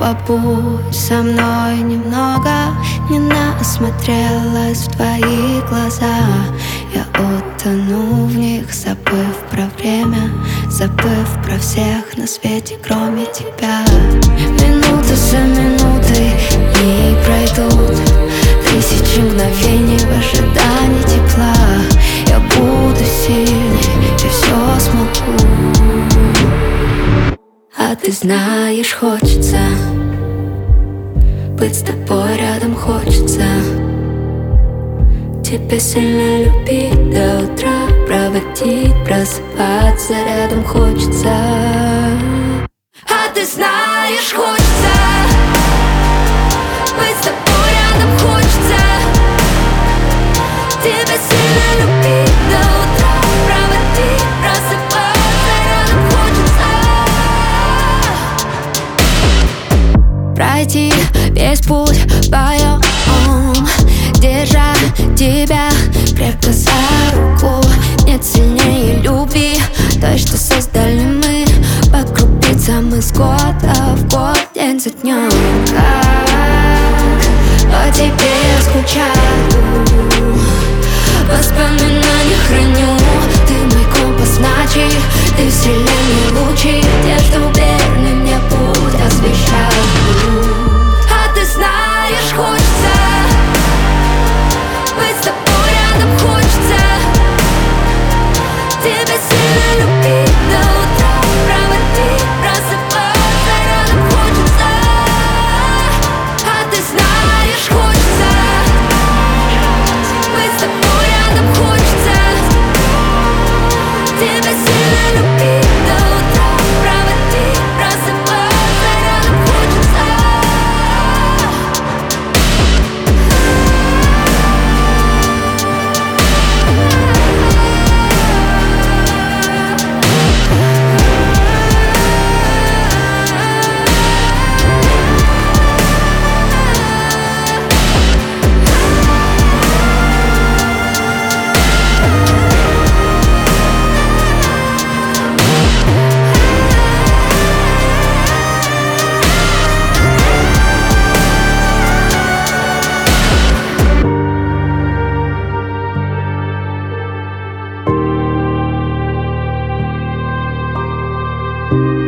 Побудь со мной немного, не насмотрелась в твои глаза. Я утону в них, забыв про время, забыв про всех на свете, кроме тебя. Минуты за минутой не пройдут, тысячи мгновений в ожидании тепла. Я буду сильней, я все смогу. А ты знаешь, хочется быть с тобой рядом, хочется тебя сильно любить до утра, проводить, просыпаться рядом хочется. А ты знаешь, хочется быть с тобой рядом, хочется тебя сильно любить до утра, проводить, просыпаться рядом хочется. Пройти весь путь вдвоем, держа тебя крепко за руку. Нет сильнее любви, той, что создали мы. По крупицам из года в год, день за днем. Как по тебе скучаю, воспоминания храню. Ты мой компас ночи, ты вселенной лучи, те, что верны мне путь освещают. А ты знаешь, хочется быть с тобой рядом, хочется тебя сильно любить до утра, проводить, просыпаться рядом хочется. А ты знаешь, хочется быть с тобой рядом, хочется тебя сильно любить до утра, проводить, просыпаться рядом хочется. Thank